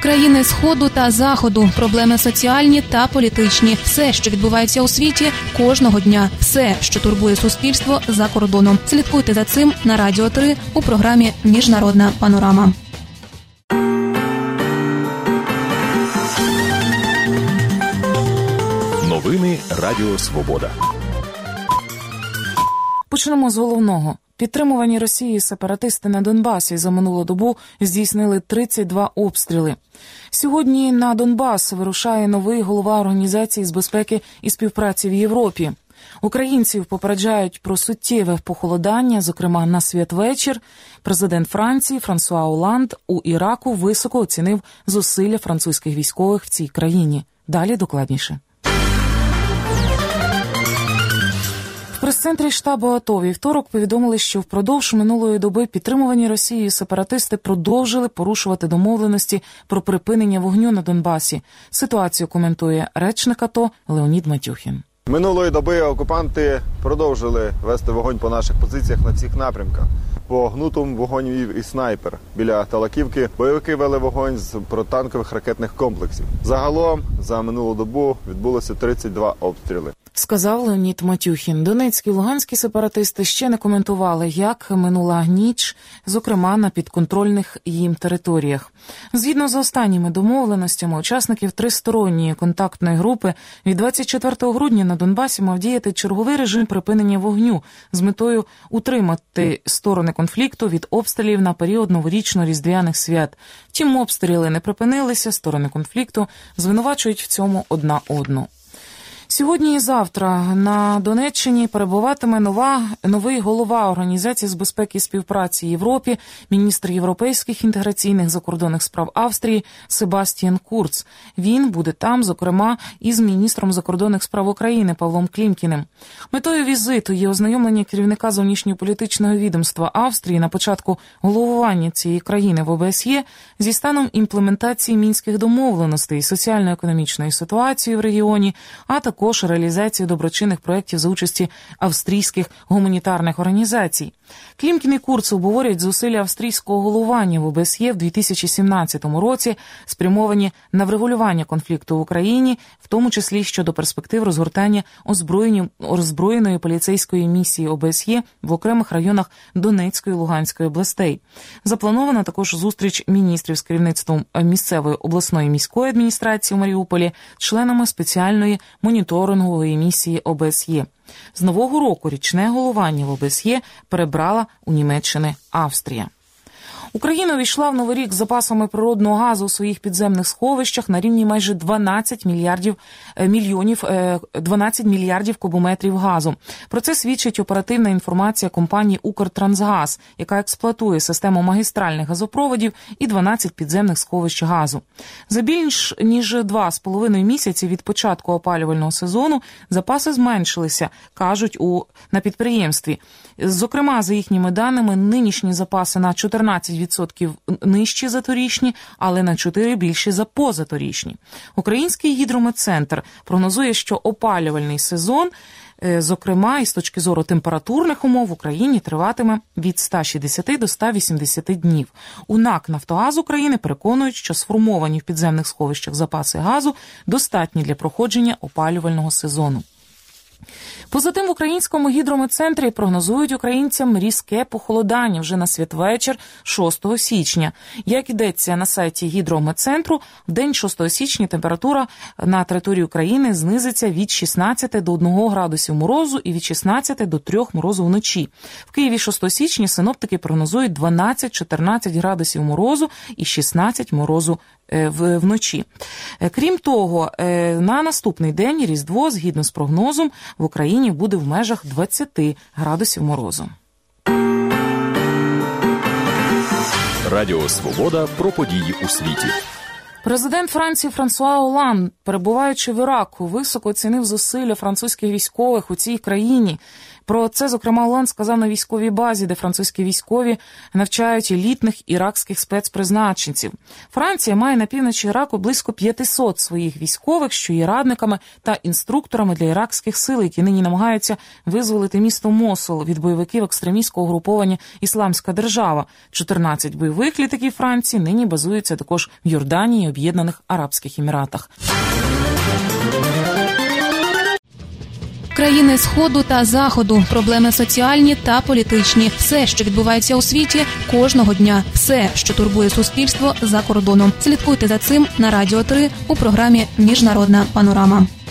Країни Сходу та Заходу, проблеми соціальні та політичні. Все, що відбувається у світі кожного дня. Все, що турбує суспільство за кордоном. Слідкуйте за цим на Радіо 3 у програмі «Міжнародна панорама». Новини Радіо Свобода. Почнемо з головного. Підтримувані Росією сепаратисти на Донбасі за минулу добу здійснили 32 обстріли. Сьогодні на Донбас вирушає новий голова Організації з безпеки і співпраці в Європі. Українців попереджають про суттєве похолодання, зокрема на святвечір. Президент Франції Франсуа Оланд у Іраку високо оцінив зусилля французьких військових в цій країні. Далі докладніше. В прес-центрі штабу АТО вівторок повідомили, що впродовж минулої доби підтримувані Росією сепаратисти продовжили порушувати домовленості про припинення вогню на Донбасі. Ситуацію коментує речник АТО Леонід Матюхін. Минулої доби окупанти продовжили вести вогонь по наших позиціях на всіх напрямках. По Гнутому вогонь вів і снайпер. Біля Талаківки бойовики вели вогонь з протитанкових ракетних комплексів. Загалом за минулу добу відбулося 32 обстріли. Сказав Леонід Матюхін. Донецькі і луганські сепаратисти ще не коментували, як минула ніч, зокрема на підконтрольних їм територіях. Згідно з останніми домовленостями учасників тристоронньої контактної групи, від 24 грудня на Донбасі мав діяти черговий режим припинення вогню з метою утримати сторони конфлікту від обстрілів на період новорічно-різдвяних свят. Втім, обстріли не припинилися, сторони конфлікту звинувачують в цьому одна одну. Сьогодні і завтра на Донеччині перебуватиме новий голова Організації з безпеки і співпраці Європі, міністр європейських інтеграційних закордонних справ Австрії Себастьян Курц. Він буде там, зокрема, із міністром закордонних справ України Павлом Клімкіним. Метою візиту є ознайомлення керівника зовнішньополітичного відомства Австрії на початку головування цієї країни в ОБСЄ зі станом імплементації мінських домовленостей, соціально-економічної ситуації в регіоні, а також реалізації доброчинних проєктів за участі австрійських гуманітарних організацій. Клімкін і Курц обговорюють зусилля австрійського головування в ОБСЄ в 2017 році, спрямовані на врегулювання конфлікту в Україні, в тому числі щодо перспектив розгортання озброєної поліцейської місії ОБСЄ в окремих районах Донецької і Луганської областей. Запланована також зустріч міністрів з керівництвом місцевої обласної міської адміністрації у Маріуполі, членами спеціальної моніторингової місії ОБСЄ. З нового року річне головування в ОБСЄ перебрала у Німеччини Австрія. Україна увійшла в новий рік з запасами природного газу у своїх підземних сховищах на рівні майже 12 мільярдів кубометрів газу. Про це свідчить оперативна інформація компанії «Укртрансгаз», яка експлуатує систему магістральних газопроводів і 12 підземних сховищ газу. За більш ніж 2,5 місяці від початку опалювального сезону запаси зменшилися, кажуть на підприємстві. Зокрема, за їхніми даними, нинішні запаси на 14% нижчі за торічні, але на 4% більші за позаторічні. Український гідрометцентр прогнозує, що опалювальний сезон, зокрема, із точки зору температурних умов в Україні триватиме від 160 до 180 днів. У НАК «Нафтогаз України» переконують, що сформовані в підземних сховищах запаси газу достатні для проходження опалювального сезону. Поза тим, в Українському гідрометцентрі прогнозують українцям різке похолодання вже на святвечір 6 січня. Як йдеться на сайті гідрометцентру, в день 6 січня температура на території України знизиться від 16 до 1 градусів морозу і від 16 до 3 морозу вночі. В Києві 6 січня синоптики прогнозують 12-14 градусів морозу і 16 морозу вночі. Крім того, на наступний день, Різдво, згідно з прогнозом, в Україні буде в межах 20 градусів морозу. Радіо Свобода про події у світі. Президент Франції Франсуа Оланд, перебуваючи в Іраку, високо оцінив зусилля французьких військових у цій країні. Про це, зокрема, Оланд сказав на військовій базі, де французькі військові навчають елітних іракських спецпризначенців. Франція має на півночі Іраку близько 500 своїх військових, що є радниками та інструкторами для іракських сил, які нині намагаються визволити місто Мосул від бойовиків екстремістського угруповання «Ісламська держава». 14 бойових літаків Франції нині базуються також в Йорданії і Об'єднаних Арабських Еміратах. Країни Сходу та Заходу, проблеми соціальні та політичні. Все, що відбувається у світі кожного дня. Все, що турбує суспільство за кордоном. Слідкуйте за цим на Радіо 3 у програмі «Міжнародна панорама».